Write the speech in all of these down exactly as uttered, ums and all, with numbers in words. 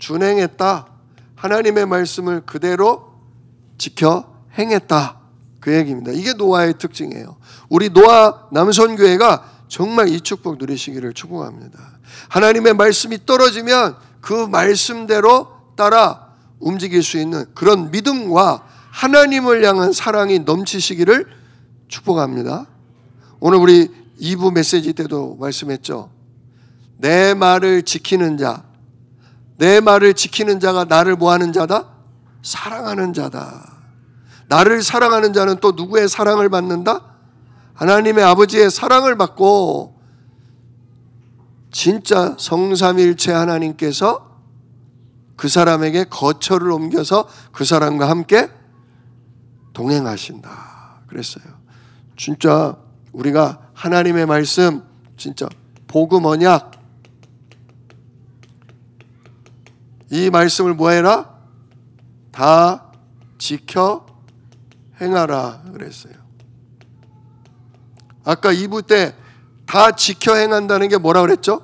준행했다. 하나님의 말씀을 그대로 지켜 행했다. 그 얘기입니다. 이게 노아의 특징이에요. 우리 노아 남선교회가 정말 이 축복 누리시기를 축복합니다. 하나님의 말씀이 떨어지면 그 말씀대로 따라 움직일 수 있는 그런 믿음과 하나님을 향한 사랑이 넘치시기를 축복합니다. 오늘 우리 이 부 메시지 때도 말씀했죠. 내 말을 지키는 자, 내 말을 지키는 자가 나를 뭐하는 자다? 사랑하는 자다. 나를 사랑하는 자는 또 누구의 사랑을 받는다? 하나님의 아버지의 사랑을 받고 진짜 성삼일체 하나님께서 그 사람에게 거처를 옮겨서 그 사람과 함께 동행하신다 그랬어요. 진짜 우리가 하나님의 말씀, 진짜 복음 언약, 이 말씀을 뭐 해라? 다 지켜 행하라 그랬어요. 아까 이 부 때 다 지켜 행한다는 게 뭐라 그랬죠?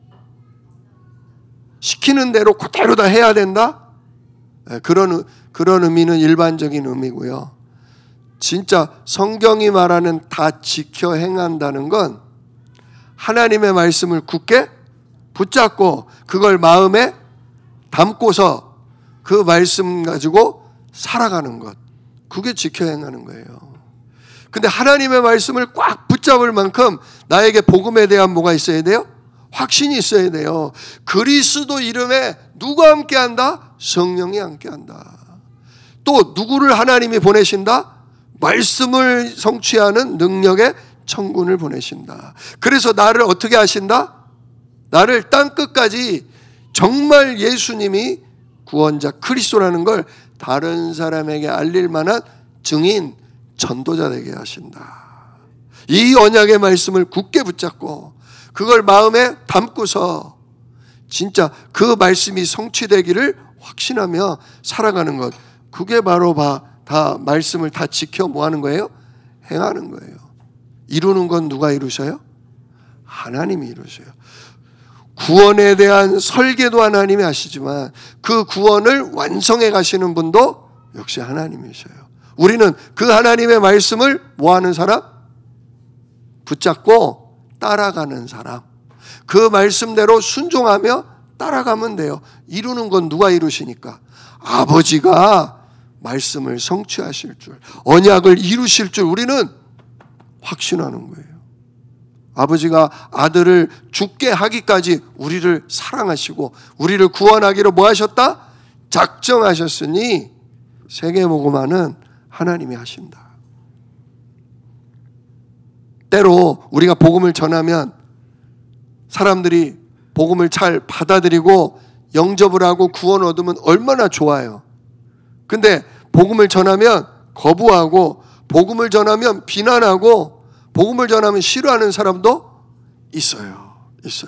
시키는 대로 그대로 다 해야 된다? 그런, 그런 의미는 일반적인 의미고요. 진짜 성경이 말하는 다 지켜 행한다는 건 하나님의 말씀을 굳게 붙잡고 그걸 마음에 담고서 그 말씀 가지고 살아가는 것. 그게 지켜 행하는 거예요. 근데 하나님의 말씀을 꽉 붙잡을 만큼 나에게 복음에 대한 뭐가 있어야 돼요? 확신이 있어야 돼요. 그리스도 이름에 누가 함께한다? 성령이 함께한다. 또 누구를 하나님이 보내신다? 말씀을 성취하는 능력의 천군을 보내신다. 그래서 나를 어떻게 하신다? 나를 땅끝까지 정말 예수님이 구원자 그리스도라는 걸 다른 사람에게 알릴 만한 증인, 전도자 되게 하신다. 이 언약의 말씀을 굳게 붙잡고 그걸 마음에 담고서 진짜 그 말씀이 성취되기를 확신하며 살아가는 것. 그게 바로 다 말씀을 다 지켜 뭐 하는 거예요? 행하는 거예요. 이루는 건 누가 이루셔요? 하나님이 이루셔요. 구원에 대한 설계도 하나님이 하시지만 그 구원을 완성해 가시는 분도 역시 하나님이셔요. 우리는 그 하나님의 말씀을 뭐 하는 사람? 붙잡고 따라가는 사람. 그 말씀대로 순종하며 따라가면 돼요. 이루는 건 누가 이루시니까? 아버지가 말씀을 성취하실 줄, 언약을 이루실 줄 우리는 확신하는 거예요. 아버지가 아들을 죽게 하기까지 우리를 사랑하시고 우리를 구원하기로 뭐 하셨다? 작정하셨으니 세계복음화는 하나님이 하신다. 때로 우리가 복음을 전하면 사람들이 복음을 잘 받아들이고 영접을 하고 구원 얻으면 얼마나 좋아요. 근데 복음을 전하면 거부하고 복음을 전하면 비난하고 복음을 전하면 싫어하는 사람도 있어요. 있어요.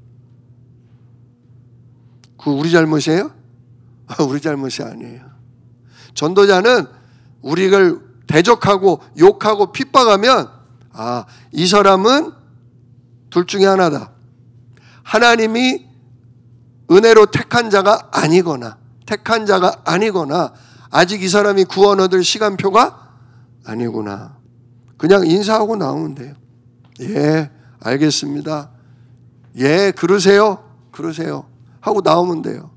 그 우리 잘못이에요? 우리 잘못이 아니에요. 전도자는 우리를 대적하고 욕하고 핍박하면 아, 이 사람은 둘 중에 하나다. 하나님이 은혜로 택한 자가 아니거나 택한 자가 아니거나 아직 이 사람이 구원 얻을 시간표가 아니구나. 그냥 인사하고 나오면 돼요. 예, 알겠습니다. 예, 그러세요. 그러세요. 하고 나오면 돼요.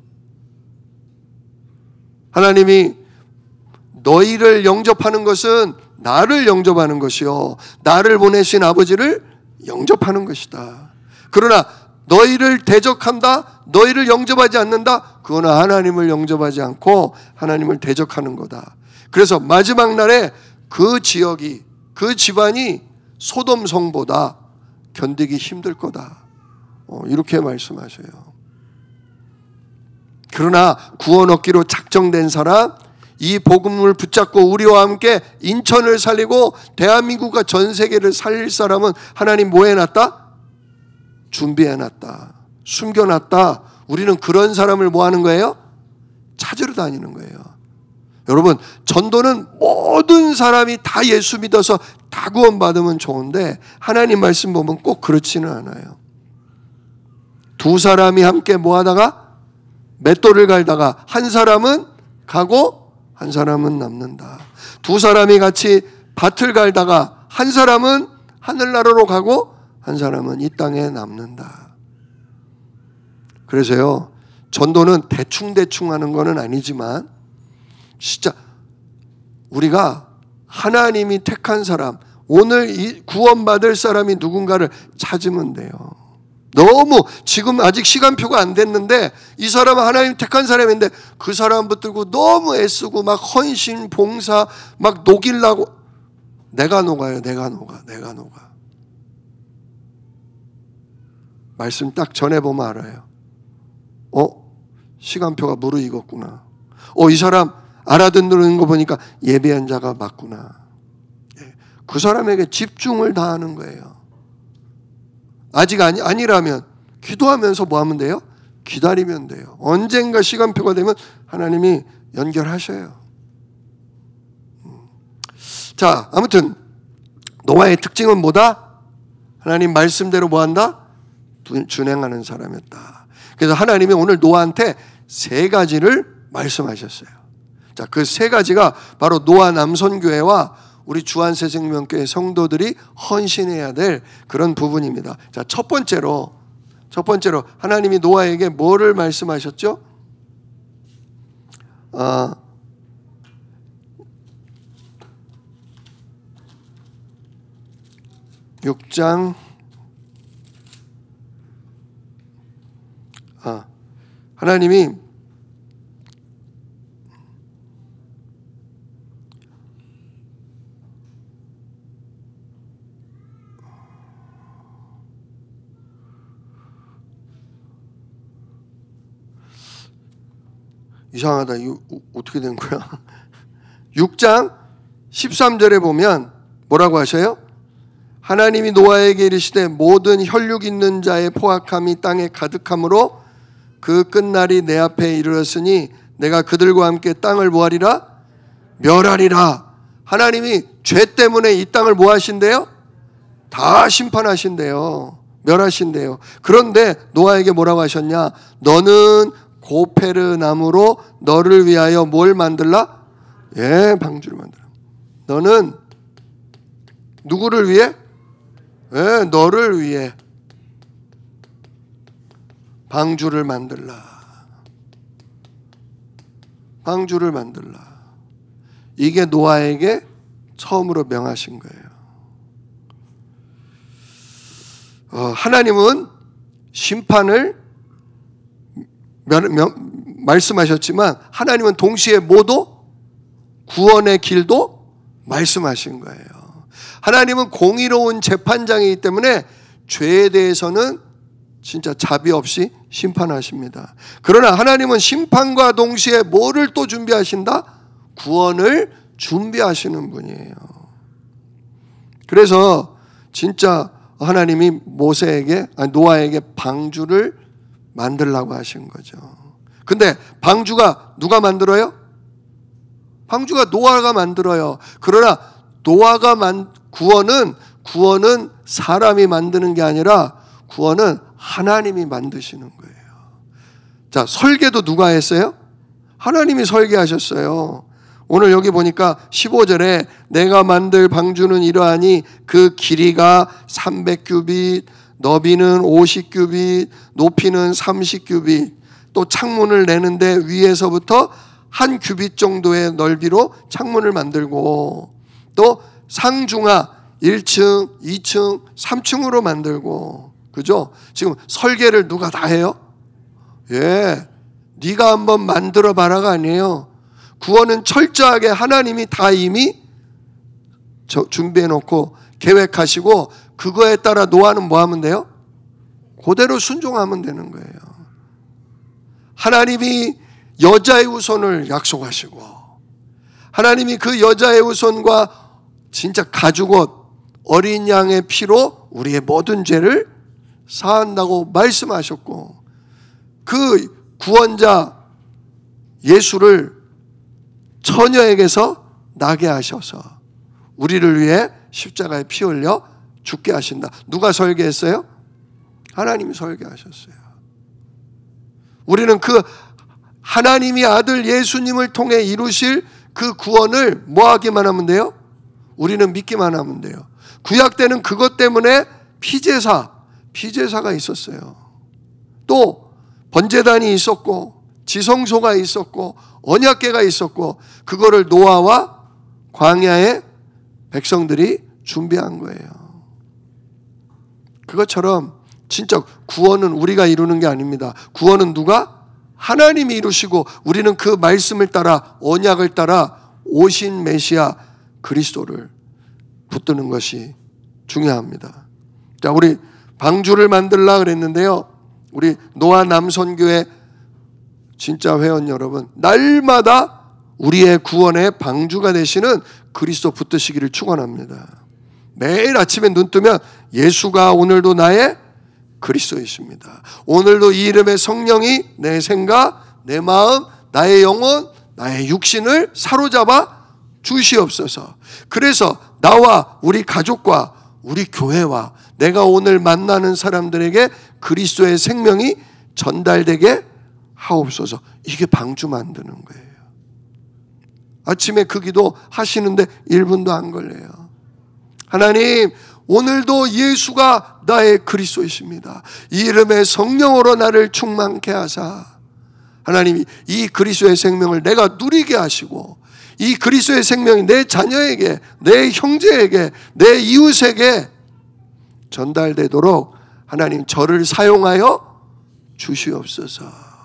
하나님이 너희를 영접하는 것은 나를 영접하는 것이요 나를 보내신 아버지를 영접하는 것이다. 그러나 너희를 대적한다, 너희를 영접하지 않는다, 그거는 하나님을 영접하지 않고 하나님을 대적하는 거다. 그래서 마지막 날에 그 지역이, 그 집안이 소돔 성보다 견디기 힘들 거다. 어, 이렇게 말씀하셔요. 그러나 구원 얻기로 작정된 사람, 이 복음을 붙잡고 우리와 함께 인천을 살리고 대한민국과 전 세계를 살릴 사람은 하나님 뭐 해놨다? 준비해놨다. 숨겨놨다. 우리는 그런 사람을 뭐 하는 거예요? 찾으러 다니는 거예요. 여러분, 전도는 모든 사람이 다 예수 믿어서 다 구원받으면 좋은데 하나님 말씀 보면 꼭 그렇지는 않아요. 두 사람이 함께 뭐 하다가 맷돌을 갈다가 한 사람은 가고 한 사람은 남는다. 두 사람이 같이 밭을 갈다가 한 사람은 하늘나라로 가고 한 사람은 이 땅에 남는다. 그래서요, 전도는 대충대충 하는 거는 아니지만 진짜 우리가 하나님이 택한 사람, 오늘 이 구원받을 사람이 누군가를 찾으면 돼요. 너무 지금 아직 시간표가 안 됐는데 이 사람은 하나님 택한 사람인데 그 사람 붙들고 너무 애쓰고 막 헌신, 봉사 막 녹이려고, 내가 녹아요. 내가 녹아. 내가 녹아. 말씀 딱 전해보면 알아요. 어? 시간표가 무르익었구나. 어, 이 사람 알아듣는 거 보니까 예배한 자가 맞구나. 그 사람에게 집중을 다하는 거예요. 아직 아니, 아니라면 기도하면서 뭐 하면 돼요? 기다리면 돼요. 언젠가 시간표가 되면 하나님이 연결하셔요. 자, 아무튼 노아의 특징은 뭐다? 하나님 말씀대로 뭐 한다? 준행하는 사람이었다. 그래서 하나님이 오늘 노아한테 세 가지를 말씀하셨어요. 자, 그 세 가지가 바로 노아 남선교회와 우리 주안새생명교회 성도들이 헌신해야 될 그런 부분입니다. 자, 첫 번째로 첫 번째로 하나님이 노아에게 뭐를 말씀하셨죠? 아, 육 장 아, 하나님이 이상하다. 이거 어떻게 된 거야? 육 장 십삼 절에 보면 뭐라고 하셔요? 하나님이 노아에게 이르시되 모든 혈육 있는 자의 포악함이 땅에 가득함으로 그 끝날이 내 앞에 이르렀으니 내가 그들과 함께 땅을 뭐하리라? 멸하리라. 하나님이 죄 때문에 이 땅을 뭐 하신대요? 다 심판하신대요. 멸하신대요. 그런데 노아에게 뭐라고 하셨냐? 너는 고페르 나무로 너를 위하여 뭘 만들라? 예, 방주를 만들라. 너는 누구를 위해? 예, 너를 위해 방주를 만들라. 방주를 만들라. 이게 노아에게 처음으로 명하신 거예요. 어, 하나님은 심판을 면, 면, 말씀하셨지만 하나님은 동시에 모두 구원의 길도 말씀하신 거예요. 하나님은 공의로운 재판장이기 때문에 죄에 대해서는 진짜 자비 없이 심판하십니다. 그러나 하나님은 심판과 동시에 뭐를 또 준비하신다? 구원을 준비하시는 분이에요. 그래서 진짜 하나님이 모세에게, 아니 노아에게 방주를 만들라고 하신 거죠. 근데 방주가 누가 만들어요? 방주가 노아가 만들어요. 그러나 노아가 만 구원은 구원은 사람이 만드는 게 아니라 구원은 하나님이 만드시는 거예요. 자, 설계도 누가 했어요? 하나님이 설계하셨어요. 오늘 여기 보니까 십오 절에 내가 만들 방주는 이러하니 그 길이가 삼백 규빗, 너비는 오십 규빗, 높이는 삼십 규빗, 또 창문을 내는데 위에서부터 한 규빗 정도의 넓이로 창문을 만들고, 또 상중하 일 층, 이 층, 삼 층으로 만들고, 그죠? 지금 설계를 누가 다 해요? 예, 네가 한번 만들어 봐라가 아니에요. 구원은 철저하게 하나님이 다 이미 준비해 놓고 계획하시고, 그거에 따라 노아는 뭐 하면 돼요? 그대로 순종하면 되는 거예요. 하나님이 여자의 후손을 약속하시고, 하나님이 그 여자의 후손과 진짜 가죽옷 어린 양의 피로 우리의 모든 죄를 사한다고 말씀하셨고, 그 구원자 예수를 처녀에게서 나게 하셔서 우리를 위해 십자가에 피 흘려 죽게 하신다. 누가 설계했어요? 하나님이 설계하셨어요. 우리는 그 하나님이 아들 예수님을 통해 이루실 그 구원을 뭐 하기만 하면 돼요? 우리는 믿기만 하면 돼요. 구약 때는 그것 때문에 피제사, 피제사가 있었어요. 또 번제단이 있었고 지성소가 있었고 언약궤가 있었고 그거를 노아와 광야의 백성들이 준비한 거예요. 그것처럼 진짜 구원은 우리가 이루는 게 아닙니다. 구원은 누가? 하나님이 이루시고 우리는 그 말씀을 따라 언약을 따라 오신 메시아 그리스도를 붙드는 것이 중요합니다. 자, 우리 방주를 만들라 그랬는데요. 우리 노아 남선교회 진짜 회원 여러분, 날마다 우리의 구원의 방주가 되시는 그리스도 붙드시기를 축원합니다. 매일 아침에 눈 뜨면 예수가 오늘도 나의 그리스도이십니다. 오늘도 이 이름의 성령이 내 생각, 내 마음, 나의 영혼, 나의 육신을 사로잡아 주시옵소서. 그래서 나와 우리 가족과 우리 교회와 내가 오늘 만나는 사람들에게 그리스도의 생명이 전달되게 하옵소서. 이게 방주 만드는 거예요. 아침에 그 기도 하시는데 일 분도 안 걸려요. 하나님, 오늘도 예수가 나의 그리스도이십니다. 이 이름의 성령으로 나를 충만케 하사 하나님이 이 그리스도의 생명을 내가 누리게 하시고 이 그리스도의 생명이 내 자녀에게, 내 형제에게, 내 이웃에게 전달되도록 하나님 저를 사용하여 주시옵소서.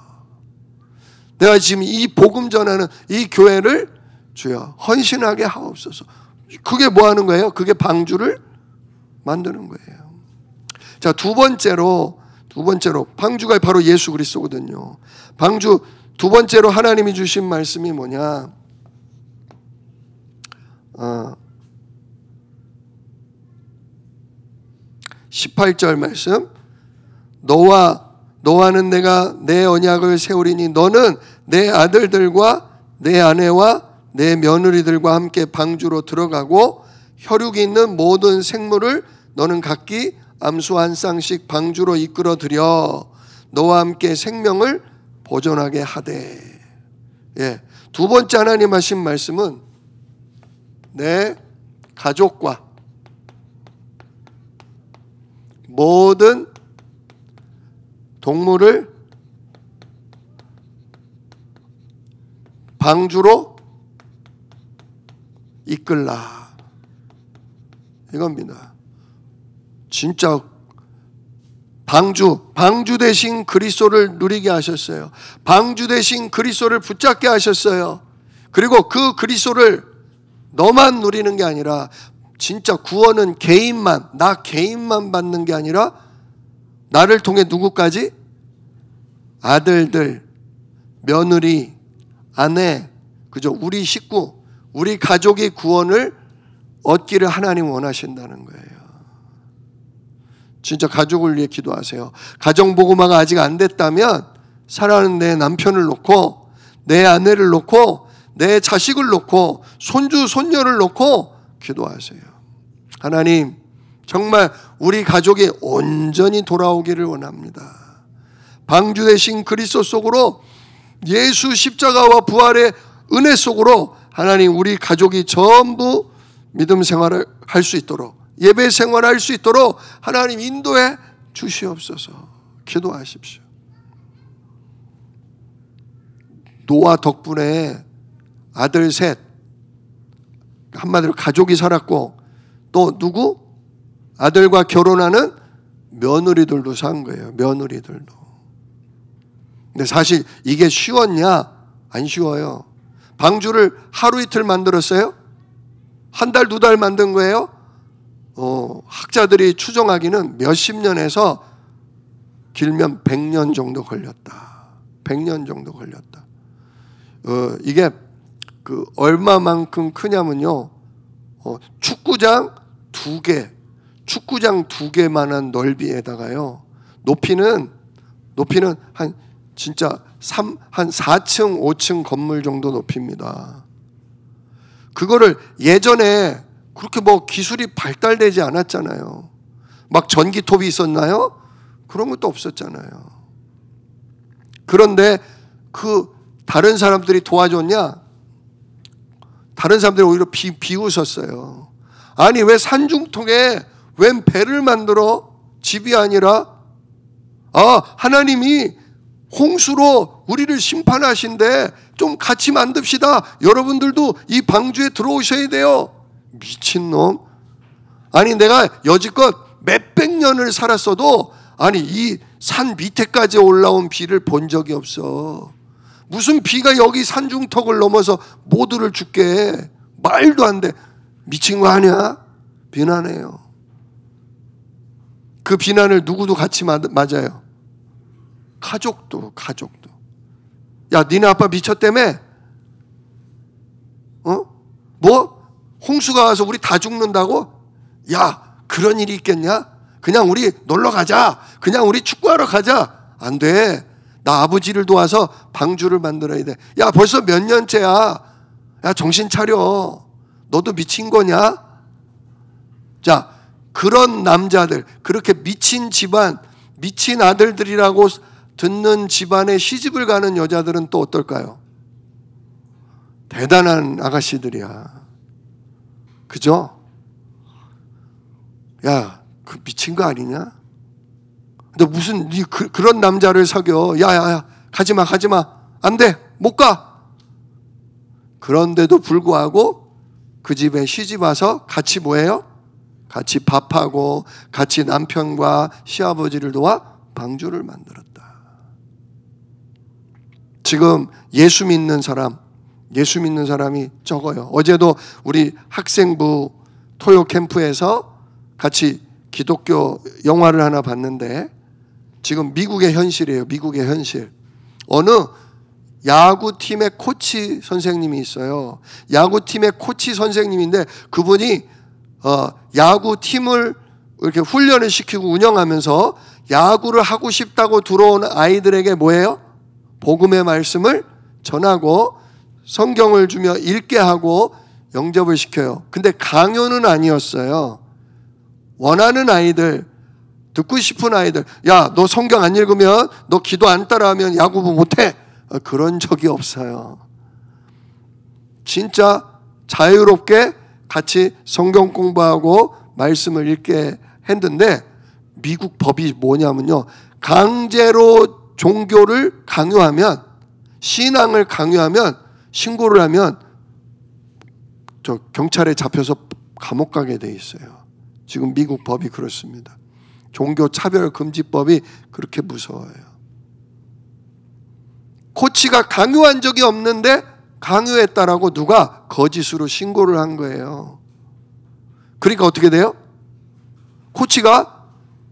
내가 지금 이 복음 전하는 이 교회를 주여 헌신하게 하옵소서. 그게 뭐 하는 거예요? 그게 방주를 만드는 거예요. 자, 두 번째로 두 번째로 방주가 바로 예수 그리스도거든요. 방주 두 번째로 하나님이 주신 말씀이 뭐냐? 어, 십팔 절 말씀. 너와 너와는 내가 내 언약을 세우리니 너는 내 아들들과 내 아내와 내 며느리들과 함께 방주로 들어가고 혈육이 있는 모든 생물을 너는 각기 암수 한 쌍씩 방주로 이끌어 들여 너와 함께 생명을 보존하게 하되. 예, 두 번째 하나님 하신 말씀은 내 가족과 모든 동물을 방주로 이끌라. 이겁니다. 진짜 방주, 방주 대신 그리스도를 누리게 하셨어요. 방주 대신 그리스도를 붙잡게 하셨어요. 그리고 그 그리스도를 너만 누리는 게 아니라 진짜 구원은 개인만, 나 개인만 받는 게 아니라 나를 통해 누구까지? 아들들, 며느리, 아내, 그죠? 우리 식구, 우리 가족이 구원을 얻기를 하나님 원하신다는 거예요. 진짜 가족을 위해 기도하세요. 가정복음화가 아직 안 됐다면 사랑하는 내 남편을 놓고 내 아내를 놓고 내 자식을 놓고 손주 손녀를 놓고 기도하세요. 하나님, 정말 우리 가족이 온전히 돌아오기를 원합니다. 방주 되신 그리스도 속으로 예수 십자가와 부활의 은혜 속으로 하나님 우리 가족이 전부 믿음 생활을 할 수 있도록, 예배 생활을 할 수 있도록 하나님 인도해 주시옵소서. 기도하십시오. 노아 덕분에 아들 셋, 한마디로 가족이 살았고 또 누구? 아들과 결혼하는 며느리들도 산 거예요. 며느리들도. 근데 사실 이게 쉬웠냐? 안 쉬워요. 방주를 하루 이틀 만들었어요? 한 달, 두 달 만든 거예요? 어, 학자들이 추정하기는 몇십 년에서 길면 백 년 정도 걸렸다. 백 년 정도 걸렸다. 어, 이게 그 얼마만큼 크냐면요. 어, 축구장 두 개, 축구장 두 개만한 넓이에다가요. 높이는 높이는 한 진짜 삼, 한 사 층, 오 층 건물 정도 높이입니다. 그거를 예전에 그렇게 뭐 기술이 발달되지 않았잖아요. 막 전기톱이 있었나요? 그런 것도 없었잖아요. 그런데 그 다른 사람들이 도와줬냐? 다른 사람들이 오히려 비, 비웃었어요. 아니 왜 산중통에 웬 배를 만들어? 집이 아니라 아 하나님이 홍수로 우리를 심판하신데 좀 같이 만듭시다. 여러분들도 이 방주에 들어오셔야 돼요. 미친놈. 아니 내가 여지껏 몇백 년을 살았어도 아니 이 산 밑에까지 올라온 비를 본 적이 없어. 무슨 비가 여기 산중턱을 넘어서 모두를 죽게 해. 말도 안 돼. 미친 거 아니야? 비난해요. 그 비난을 누구도 같이 맞아요. 가족도 가족도. 야 니네 아빠 미쳤다며? 어? 뭐? 홍수가 와서 우리 다 죽는다고? 야 그런 일이 있겠냐? 그냥 우리 놀러 가자. 그냥 우리 축구하러 가자. 안 돼. 나 아버지를 도와서 방주를 만들어야 돼. 야 벌써 몇 년째야. 야 정신 차려. 너도 미친 거냐? 자 그런 남자들, 그렇게 미친 집안, 미친 아들들이라고 듣는 집안에 시집을 가는 여자들은 또 어떨까요? 대단한 아가씨들이야. 그죠? 야, 그 미친 거 아니냐? 근데 무슨 니 그, 그런 남자를 사겨? 야야야, 가지마 가지마. 안 돼, 못 가. 그런데도 불구하고 그 집에 시집 와서 같이 뭐해요? 같이 밥하고 같이 남편과 시아버지를 도와 방주를 만들었다. 지금 예수 믿는 사람, 예수 믿는 사람이 적어요. 어제도 우리 학생부 토요 캠프에서 같이 기독교 영화를 하나 봤는데 지금 미국의 현실이에요. 미국의 현실. 어느 야구팀의 코치 선생님이 있어요. 야구팀의 코치 선생님인데 그분이 어, 야구팀을 이렇게 훈련을 시키고 운영하면서 야구를 하고 싶다고 들어온 아이들에게 뭐예요? 복음의 말씀을 전하고 성경을 주며 읽게 하고 영접을 시켜요. 근데 강요는 아니었어요. 원하는 아이들, 듣고 싶은 아이들, 야, 너 성경 안 읽으면, 너 기도 안 따라하면 야구 못해. 그런 적이 없어요. 진짜 자유롭게 같이 성경 공부하고 말씀을 읽게 했는데 미국 법이 뭐냐면요. 강제로 종교를 강요하면, 신앙을 강요하면, 신고를 하면 저 경찰에 잡혀서 감옥 가게 돼 있어요. 지금 미국 법이 그렇습니다. 종교 차별 금지법이 그렇게 무서워요. 코치가 강요한 적이 없는데 강요했다라고 누가 거짓으로 신고를 한 거예요. 그러니까 어떻게 돼요? 코치가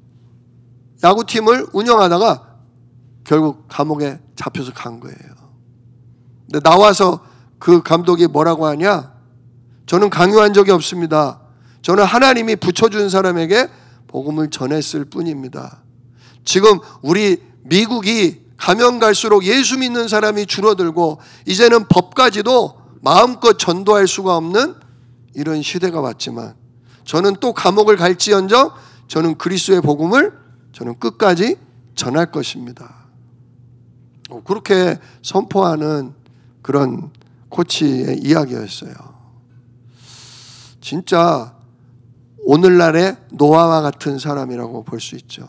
야구팀을 운영하다가 결국 감옥에 잡혀서 간 거예요. 근데 나와서 그 감독이 뭐라고 하냐? 저는 강요한 적이 없습니다. 저는 하나님이 붙여준 사람에게 복음을 전했을 뿐입니다. 지금 우리 미국이 가면 갈수록 예수 믿는 사람이 줄어들고 이제는 법까지도 마음껏 전도할 수가 없는 이런 시대가 왔지만 저는 또 감옥을 갈지언정 저는 그리스도의 복음을 저는 끝까지 전할 것입니다. 그렇게 선포하는 그런 코치의 이야기였어요. 진짜 오늘날의 노아와 같은 사람이라고 볼 수 있죠.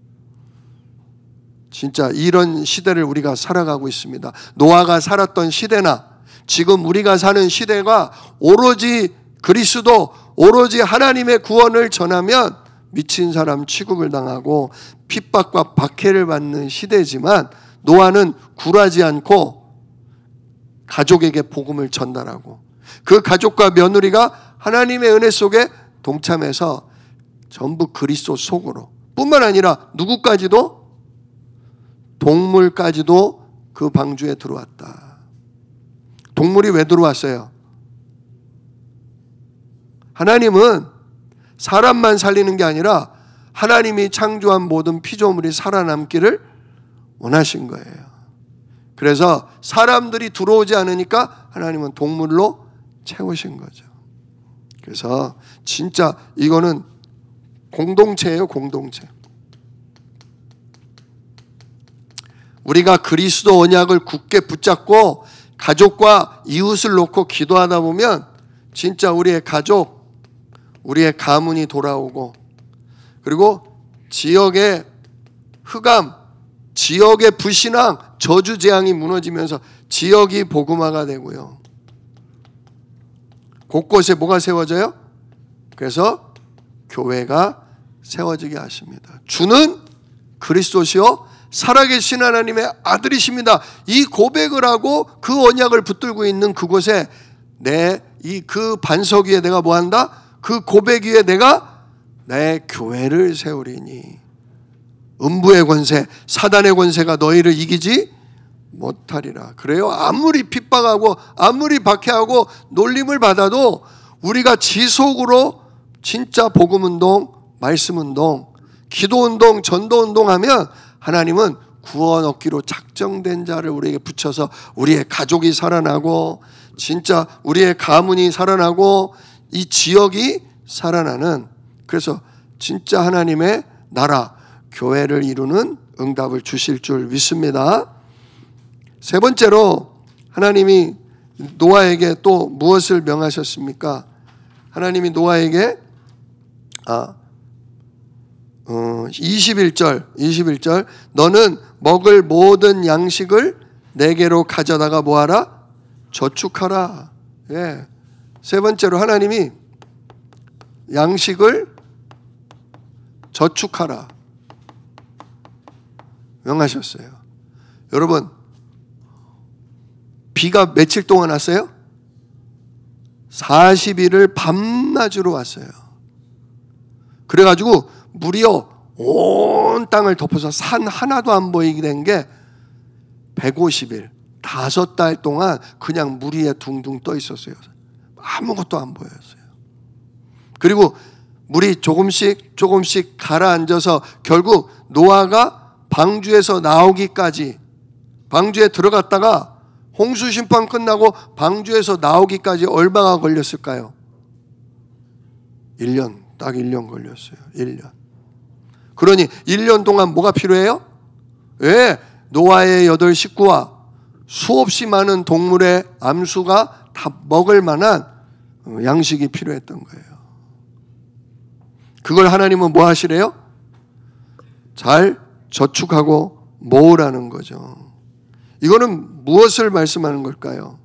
진짜 이런 시대를 우리가 살아가고 있습니다. 노아가 살았던 시대나 지금 우리가 사는 시대가 오로지 그리스도, 오로지 하나님의 구원을 전하면 미친 사람 취급을 당하고 핍박과 박해를 받는 시대지만 노아는 굴하지 않고 가족에게 복음을 전달하고 그 가족과 며느리가 하나님의 은혜 속에 동참해서 전부 그리스도 속으로 뿐만 아니라 누구까지도 동물까지도 그 방주에 들어왔다. 동물이 왜 들어왔어요? 하나님은 사람만 살리는 게 아니라 하나님이 창조한 모든 피조물이 살아남기를 원하신 거예요. 그래서 사람들이 들어오지 않으니까 하나님은 동물로 채우신 거죠. 그래서 진짜 이거는 공동체예요, 공동체. 우리가 그리스도 언약을 굳게 붙잡고 가족과 이웃을 놓고 기도하다 보면 진짜 우리의 가족, 우리의 가문이 돌아오고, 그리고 지역의 흑암, 지역의 불신앙, 저주재앙이 무너지면서 지역이 복음화가 되고요. 곳곳에 뭐가 세워져요? 그래서 교회가 세워지게 하십니다. 주는 그리스도시요 살아계신 하나님의 아들이십니다. 이 고백을 하고 그 언약을 붙들고 있는 그곳에 내 이 그 반석 위에 내가 뭐한다? 그 고백 위에 내가 내 교회를 세우리니 음부의 권세, 사단의 권세가 너희를 이기지 못하리라. 그래요. 아무리 핍박하고 아무리 박해하고 놀림을 받아도 우리가 지속으로 진짜 복음운동, 말씀운동, 기도운동, 전도운동하면 하나님은 구원 얻기로 작정된 자를 우리에게 붙여서 우리의 가족이 살아나고 진짜 우리의 가문이 살아나고 이 지역이 살아나는, 그래서 진짜 하나님의 나라, 교회를 이루는 응답을 주실 줄 믿습니다. 세 번째로 하나님이 노아에게 또 무엇을 명하셨습니까? 하나님이 노아에게 아, 어, 이십일 절 이십일 절 너는 먹을 모든 양식을 내게로 가져다가 뭐하라? 저축하라. 예. 세 번째로 하나님이 양식을 저축하라 명하셨어요. 여러분, 비가 며칠 동안 왔어요? 사십 일을 밤낮으로 왔어요. 그래가지고 무려 온 땅을 덮어서 산 하나도 안 보이게 된 게 백오십 일, 다섯 달 동안 그냥 물 위에 둥둥 떠 있었어요. 아무것도 안 보였어요. 그리고 물이 조금씩 조금씩 가라앉아서 결국 노아가 방주에서 나오기까지, 방주에 들어갔다가 홍수 심판 끝나고 방주에서 나오기까지 얼마가 걸렸을까요? 일 년, 딱 일 년 걸렸어요. 일 년. 그러니 일 년 동안 뭐가 필요해요? 왜? 노아의 여덟 식구와 수없이 많은 동물의 암수가 다 먹을 만한 양식이 필요했던 거예요. 그걸 하나님은 뭐 하시래요? 잘 저축하고 모으라는 거죠. 이거는 무엇을 말씀하는 걸까요?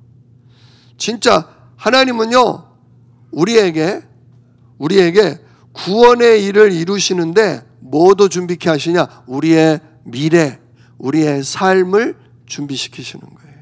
진짜 하나님은요, 우리에게 우리에게 구원의 일을 이루시는데 뭐도 준비케 하시냐? 우리의 미래, 우리의 삶을 준비시키시는 거예요.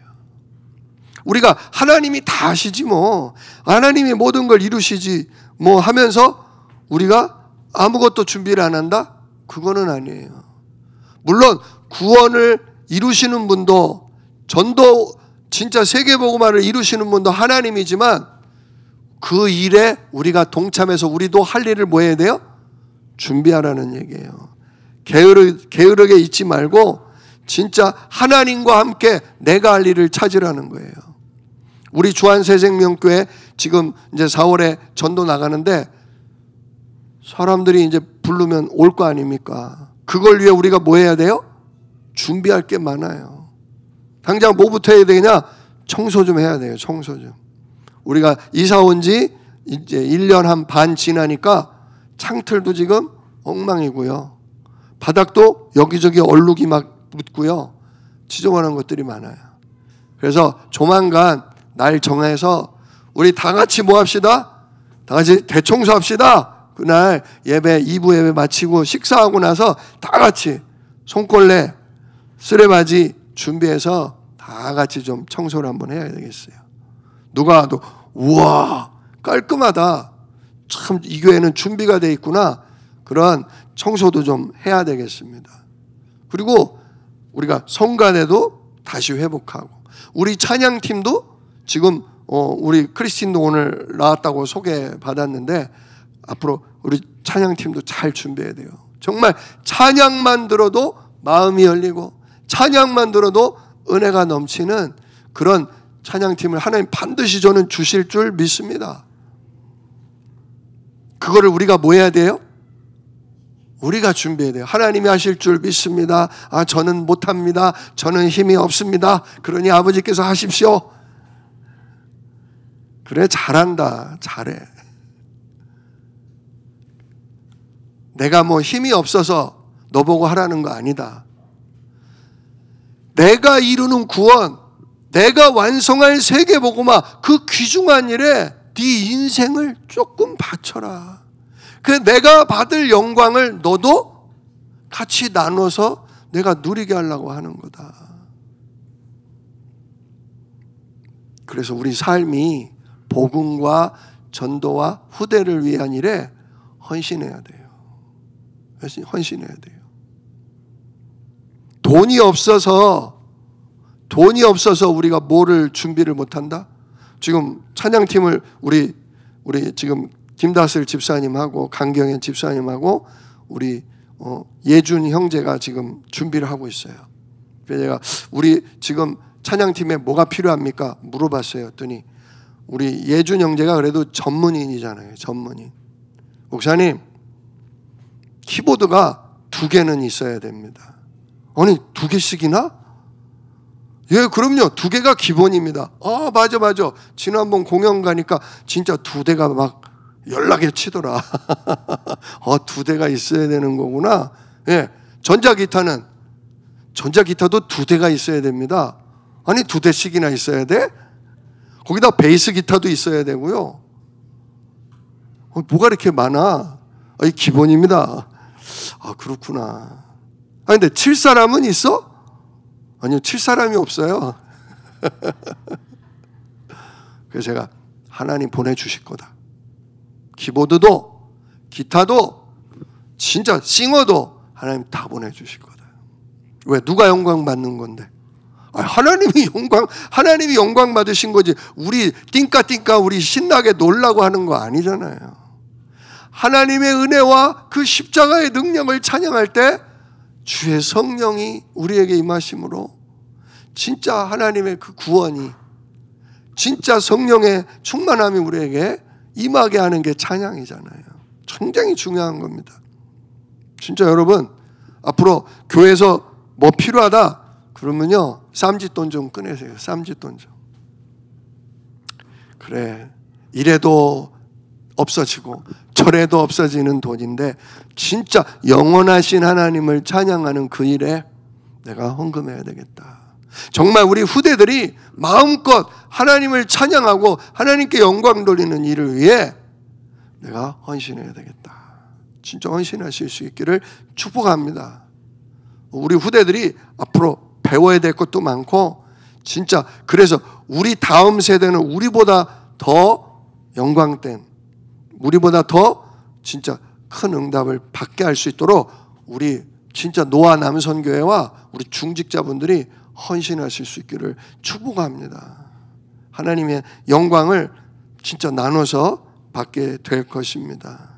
우리가 하나님이 다 하시지 뭐, 하나님이 모든 걸 이루시지 뭐 하면서 우리가 아무것도 준비를 안 한다? 그거는 아니에요. 물론 구원을 이루시는 분도, 전도 진짜 세계복음화를 이루시는 분도 하나님이지만 그 일에 우리가 동참해서 우리도 할 일을 뭐 해야 돼요? 준비하라는 얘기예요. 게으르, 게으르게 있지 말고 진짜 하나님과 함께 내가 할 일을 찾으라는 거예요. 우리 주한새생명교회 지금 이제 사월에 전도 나가는데 사람들이 이제 부르면 올 거 아닙니까? 그걸 위해 우리가 뭐 해야 돼요? 준비할 게 많아요. 당장 뭐부터 해야 되냐? 청소 좀 해야 돼요. 청소 좀. 우리가 이사 온 지 이제 일 년 한 반 지나니까 창틀도 지금 엉망이고요. 바닥도 여기저기 얼룩이 막 묻고요. 지저분한 것들이 많아요. 그래서 조만간 날 정해서 우리 다 같이 뭐 합시다? 다 같이 대청소합시다. 그날 예배, 이 부 예배 마치고 식사하고 나서 다 같이 손걸레, 쓰레바지 준비해서 다 같이 좀 청소를 한번 해야 되겠어요. 누가 또 우와 깔끔하다, 참 이 교회는 준비가 돼 있구나, 그런 청소도 좀 해야 되겠습니다. 그리고 우리가 성가대도 다시 회복하고, 우리 찬양팀도 지금 어 우리 크리스틴도 오늘 나왔다고 소개받았는데 앞으로 우리 찬양팀도 잘 준비해야 돼요. 정말 찬양만 들어도 마음이 열리고 찬양만 들어도 은혜가 넘치는 그런 찬양팀을 하나님 반드시 저는 주실 줄 믿습니다. 그거를 우리가 뭐 해야 돼요? 우리가 준비해야 돼요. 하나님이 하실 줄 믿습니다. 아, 저는 못합니다. 저는 힘이 없습니다. 그러니 아버지께서 하십시오. 그래, 잘한다. 잘해. 내가 뭐 힘이 없어서 너 보고 하라는 거 아니다. 내가 이루는 구원, 내가 완성할 세계복음화, 그 귀중한 일에 네 인생을 조금 바쳐라. 그 내가 받을 영광을 너도 같이 나눠서 내가 누리게 하려고 하는 거다. 그래서 우리 삶이 복음과 전도와 후대를 위한 일에 헌신해야 돼요. 헌신해야 돼요. 돈이 없어서 돈이 없어서 우리가 뭐를 준비를 못한다? 지금 찬양팀을 우리 우리 지금 김다슬 집사님하고 강경현 집사님하고 우리 어, 예준 형제가 지금 준비를 하고 있어요. 그래서 제가 우리 지금 찬양팀에 뭐가 필요합니까? 물어봤어요. 했더니 우리 예준 형제가 그래도 전문인이잖아요. 전문인. 목사님, 키보드가 두 개는 있어야 됩니다. 아니, 두 개씩이나? 예, 그럼요. 두 개가 기본입니다. 아, 맞아, 맞아. 지난번 공연 가니까 진짜 두 대가 막 연락에 치더라. 어, 두 대가 있어야 되는 거구나. 예, 전자기타는, 전자기타도 두 대가 있어야 됩니다. 아니, 두 대씩이나 있어야 돼? 거기다 베이스 기타도 있어야 되고요. 어, 뭐가 이렇게 많아? 아, 이 기본입니다. 아, 그렇구나. 아, 근데 칠 사람은 있어? 아니요, 칠 사람이 없어요. 그래서 제가 하나님 보내주실 거다. 키보드도, 기타도, 진짜 싱어도 하나님 다 보내주실 거다. 왜? 누가 영광 받는 건데? 아, 하나님이 영광, 하나님이 영광 받으신 거지. 우리 띵까띵까 우리 신나게 놀라고 하는 거 아니잖아요. 하나님의 은혜와 그 십자가의 능력을 찬양할 때 주의 성령이 우리에게 임하심으로 진짜 하나님의 그 구원이, 진짜 성령의 충만함이 우리에게 임하게 하는 게 찬양이잖아요. 굉장히 중요한 겁니다. 진짜 여러분, 앞으로 교회에서 뭐 필요하다 그러면요, 쌈짓돈 좀 꺼내세요. 쌈짓돈 좀. 그래, 이래도 없어지고 저래도 없어지는 돈인데 진짜 영원하신 하나님을 찬양하는 그 일에 내가 헌금해야 되겠다. 정말 우리 후대들이 마음껏 하나님을 찬양하고 하나님께 영광 돌리는 일을 위해 내가 헌신해야 되겠다. 진짜 헌신하실 수 있기를 축복합니다. 우리 후대들이 앞으로 배워야 될 것도 많고, 진짜 그래서 우리 다음 세대는 우리보다 더 영광된, 우리보다 더 진짜 큰 응답을 받게 할 수 있도록 우리 진짜 노아 남선교회와 우리 중직자분들이 헌신하실 수 있기를 축복합니다. 하나님의 영광을 진짜 나눠서 받게 될 것입니다.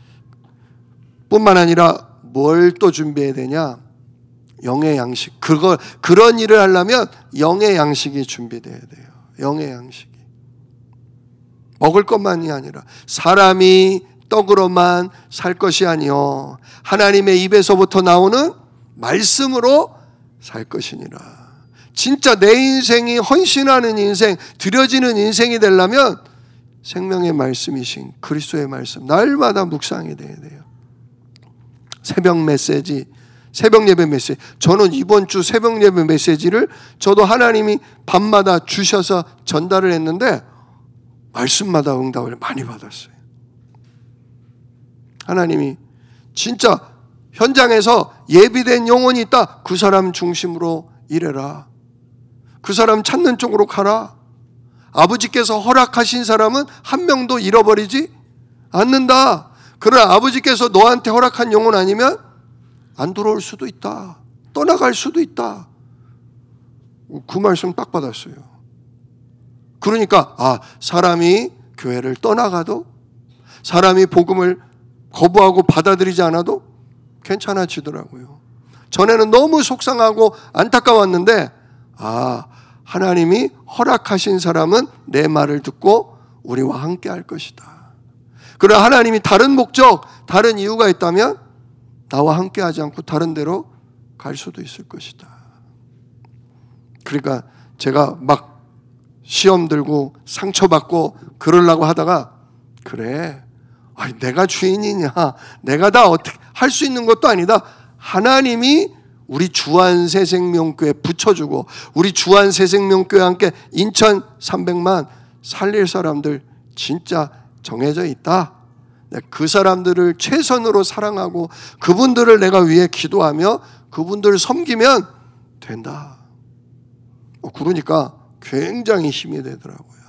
뿐만 아니라 뭘 또 준비해야 되냐? 영의 양식. 그걸, 그런 일을 하려면 영의 양식이 준비돼야 돼요. 영의 양식이. 먹을 것만이 아니라 사람이 떡으로만 살 것이 아니요 하나님의 입에서부터 나오는 말씀으로 살 것이니라. 진짜 내 인생이 헌신하는 인생, 드려지는 인생이 되려면 생명의 말씀이신 그리스도의 말씀 날마다 묵상이 돼야 돼요. 새벽 메시지, 새벽 예배 메시지. 저는 이번 주 새벽 예배 메시지를 저도 하나님이 밤마다 주셔서 전달을 했는데 말씀마다 응답을 많이 받았어요. 하나님이 진짜 현장에서 예비된 영혼이 있다. 그 사람 중심으로 일해라. 그 사람 찾는 쪽으로 가라. 아버지께서 허락하신 사람은 한 명도 잃어버리지 않는다. 그러나 아버지께서 너한테 허락한 영혼 아니면 안 들어올 수도 있다. 떠나갈 수도 있다. 그 말씀 딱 받았어요. 그러니까 아, 사람이 교회를 떠나가도, 사람이 복음을 거부하고 받아들이지 않아도 괜찮아지더라고요. 전에는 너무 속상하고 안타까웠는데 아, 하나님이 허락하신 사람은 내 말을 듣고 우리와 함께 할 것이다. 그러나 하나님이 다른 목적, 다른 이유가 있다면 나와 함께하지 않고 다른 데로 갈 수도 있을 것이다. 그러니까 제가 막 시험 들고 상처받고 그러려고 하다가 그래, 아니, 내가 주인이냐, 내가 다 어떻게 할 수 있는 것도 아니다. 하나님이 우리 주안새생명교회 붙여주고 우리 주안새생명교회와 함께 인천 삼백만 살릴 사람들 진짜 정해져 있다. 그 사람들을 최선으로 사랑하고 그분들을 내가 위해 기도하며 그분들을 섬기면 된다. 그러니까 굉장히 힘이 되더라고요.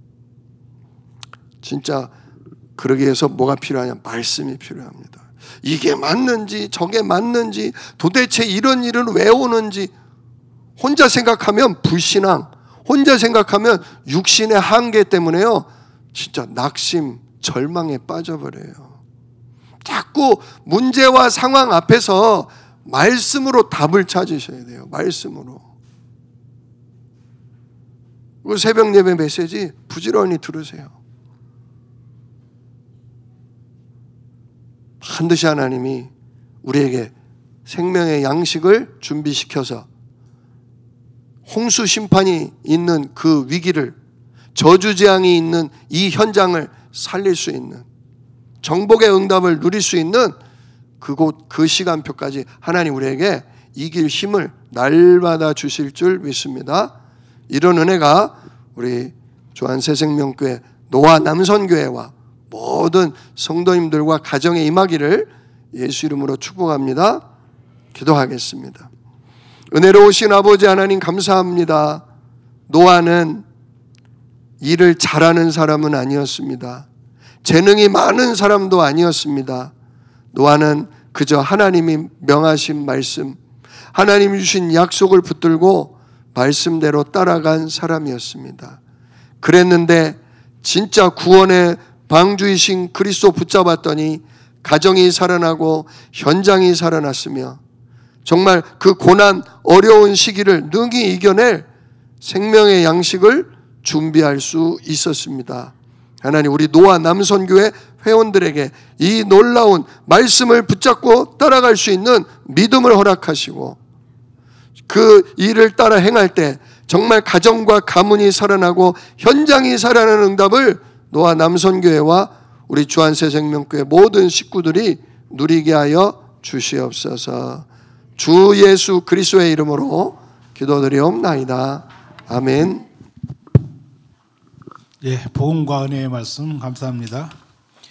진짜 그러기 위해서 뭐가 필요하냐? 말씀이 필요합니다. 이게 맞는지 저게 맞는지 도대체 이런 일은 왜 오는지 혼자 생각하면 불신앙, 혼자 생각하면 육신의 한계 때문에요. 진짜 낙심, 절망에 빠져버려요. 자꾸 문제와 상황 앞에서 말씀으로 답을 찾으셔야 돼요. 말씀으로. 그 새벽 예배 메시지 부지런히 들으세요. 반드시 하나님이 우리에게 생명의 양식을 준비시켜서 홍수 심판이 있는 그 위기를, 저주재앙이 있는 이 현장을 살릴 수 있는, 정복의 응답을 누릴 수 있는 그곳 그 시간표까지 하나님 우리에게 이길 힘을 날마다 주실 줄 믿습니다. 이런 은혜가 우리 주안새생명교회 노아 남선교회와 모든 성도님들과 가정에 임하기를 예수 이름으로 축복합니다. 기도하겠습니다. 은혜로우신 아버지 하나님 감사합니다. 노아는 일을 잘하는 사람은 아니었습니다. 재능이 많은 사람도 아니었습니다. 노아는 그저 하나님이 명하신 말씀, 하나님이 주신 약속을 붙들고 말씀대로 따라간 사람이었습니다. 그랬는데 진짜 구원의 방주이신 그리스도 붙잡았더니 가정이 살아나고 현장이 살아났으며 정말 그 고난 어려운 시기를 능히 이겨낼 생명의 양식을 준비할 수 있었습니다. 하나님 우리 노아 남선교회 회원들에게 이 놀라운 말씀을 붙잡고 따라갈 수 있는 믿음을 허락하시고 그 일을 따라 행할 때 정말 가정과 가문이 살아나고 현장이 살아나는 응답을 노아 남선교회와 우리 주안새생명교회 모든 식구들이 누리게 하여 주시옵소서. 주 예수 그리스도의 이름으로 기도드리옵나이다. 아멘. 예, 복음과 은혜의 말씀 감사합니다.